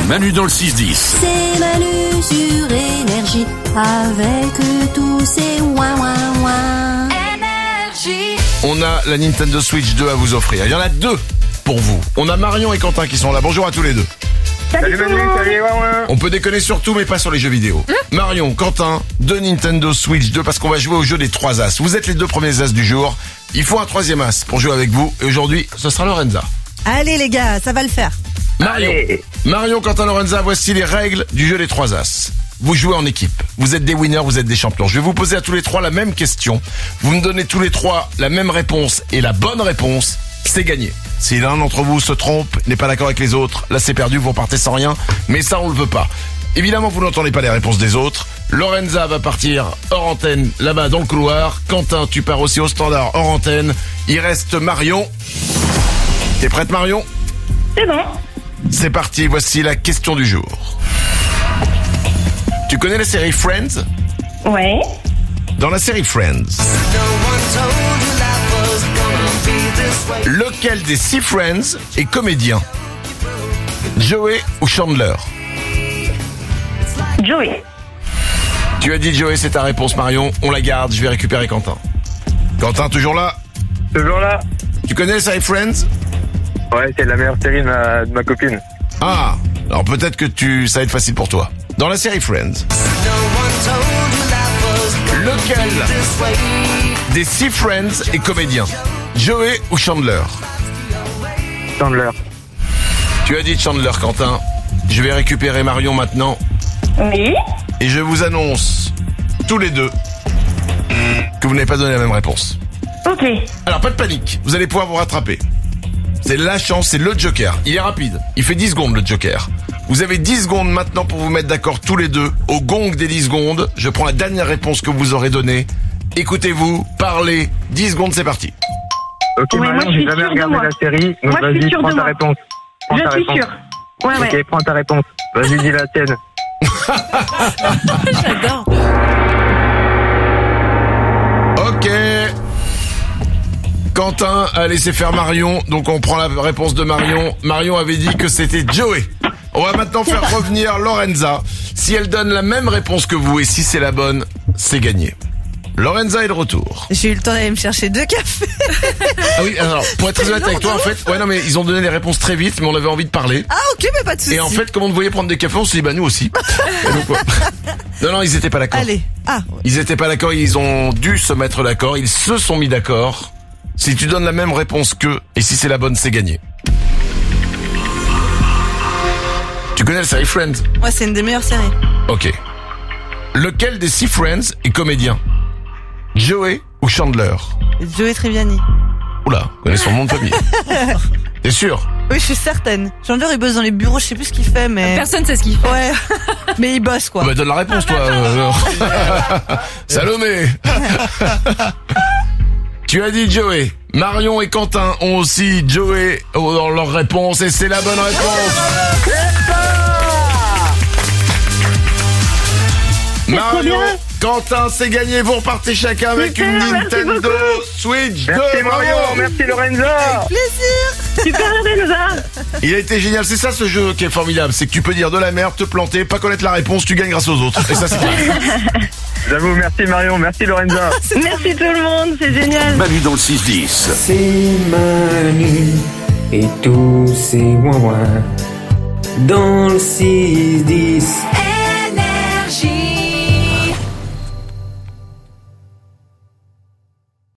Manu dans le 6-10. C'est Manu sur Énergie avec tous ses ouin. Énergie. On a la Nintendo Switch 2 à vous offrir. Il y en a 2 pour vous. On a Marion et Quentin qui sont là. Bonjour à tous les deux. Salut Manu, salut Waouin. On peut déconner sur tout mais pas sur les jeux vidéo. Marion, Quentin, 2 Nintendo Switch 2 parce qu'on va jouer au jeu des 3 as. Vous êtes les 2 premiers as du jour. Il faut un 3e as pour jouer avec vous. Et aujourd'hui, ce sera Lorenza. Allez les gars, ça va le faire. Marion, Quentin, Lorenza, voici les règles du jeu des 3 as. Vous jouez en équipe. Vous êtes des winners, vous êtes des champions. Je vais vous poser à tous les 3 la même question. Vous me donnez tous les 3 la même réponse et la bonne réponse, c'est gagné. Si l'un d'entre vous se trompe, n'est pas d'accord avec les autres, là c'est perdu, vous repartez sans rien. Mais ça, on le veut pas. Évidemment, vous n'entendez pas les réponses des autres. Lorenza va partir hors antenne, là-bas dans le couloir. Quentin, tu pars aussi au standard hors antenne. Il reste Marion. T'es prête, Marion ? C'est bon. C'est parti, voici la question du jour. Tu connais la série Friends ? Ouais. Dans la série Friends, lequel des 6 Friends est comédien ? Joey ou Chandler ? Joey. Tu as dit Joey, c'est ta réponse, Marion. On la garde, je vais récupérer Quentin. Quentin, toujours là ? Toujours là. Tu connais la série Friends ? Ouais, c'est la meilleure série de ma copine. Ah, alors peut-être que ça va être facile pour toi. Dans la série Friends, lequel des 6 Friends est comédien ? Joey ou Chandler ? Chandler. Tu as dit Chandler, Quentin. Je vais récupérer Marion maintenant. Oui. Et je vous annonce, tous les 2, que vous n'avez pas donné la même réponse. Ok. Alors, pas de panique. Vous allez pouvoir vous rattraper. C'est la chance, c'est le joker. Il est rapide. Il fait 10 secondes, le joker. Vous avez 10 secondes maintenant pour vous mettre d'accord tous les 2. Au gong des 10 secondes, je prends la dernière réponse que vous aurez donnée. Écoutez-vous, parlez. 10 secondes, c'est parti. Ok, Ouais, Marion, moi, je j'ai suis jamais sûre de regardé moi. la série, donc Moi, je suis vas-y, sûre prends de ta moi. réponse. Prends ta Je suis réponse. sûre. Ouais, Ok, ouais. prends ta réponse. Vas-y, dis la tienne. J'adore. Ok. Quentin a laissé faire Marion, donc on prend la réponse de Marion. Marion avait dit que c'était Joey. On va maintenant faire revenir Lorenza. Si elle donne la même réponse que vous et si c'est la bonne, c'est gagné. Lorenza est de retour. J'ai eu le temps d'aller me chercher 2 cafés. Ah oui, alors, pour être très honnête avec toi, en fait, ouais, non, mais ils ont donné les réponses très vite, mais on avait envie de parler. Ah ok, mais pas de soucis. Et en fait, comme on te voyait prendre des cafés, on s'est dit, bah, nous aussi. Et donc, ouais. Non, ils étaient pas d'accord. Allez. Ah. Ils étaient pas d'accord, ils ont dû se mettre d'accord, ils se sont mis d'accord. Si tu donnes la même réponse qu'eux, et si c'est la bonne, c'est gagné. Tu connais la série Friends ? Ouais, c'est une des meilleures séries. Ok. Lequel des 6 Friends est comédien ? Joey ou Chandler ? Joey Tribbiani. Oula, vous connaissez son nom de famille. T'es sûr ? Oui, je suis certaine. Chandler, il bosse dans les bureaux, je sais plus ce qu'il fait, mais... Personne sait ce qu'il fait. Ouais. Mais il bosse, quoi. Bah, donne la réponse, toi. Salomé. Tu as dit Joey. Marion et Quentin ont aussi Joey dans leur réponse et c'est la bonne réponse. Marion, Quentin, c'est gagné. Vous repartez chacun avec Super, une merci Nintendo beaucoup. Switch 2. Merci Marion, merci Lorenza. Plaisir. Super Lorenza. Il a été génial. C'est ça ce jeu qui est formidable. C'est que tu peux dire de la merde, te planter, pas connaître la réponse, tu gagnes grâce aux autres. Et ça, c'est clair. J'avoue, merci Marion, merci Lorenza. Merci tout le monde, c'est génial. Manu dans le 6-10. C'est Manu et tous ses ouin-ouin dans le 6-10.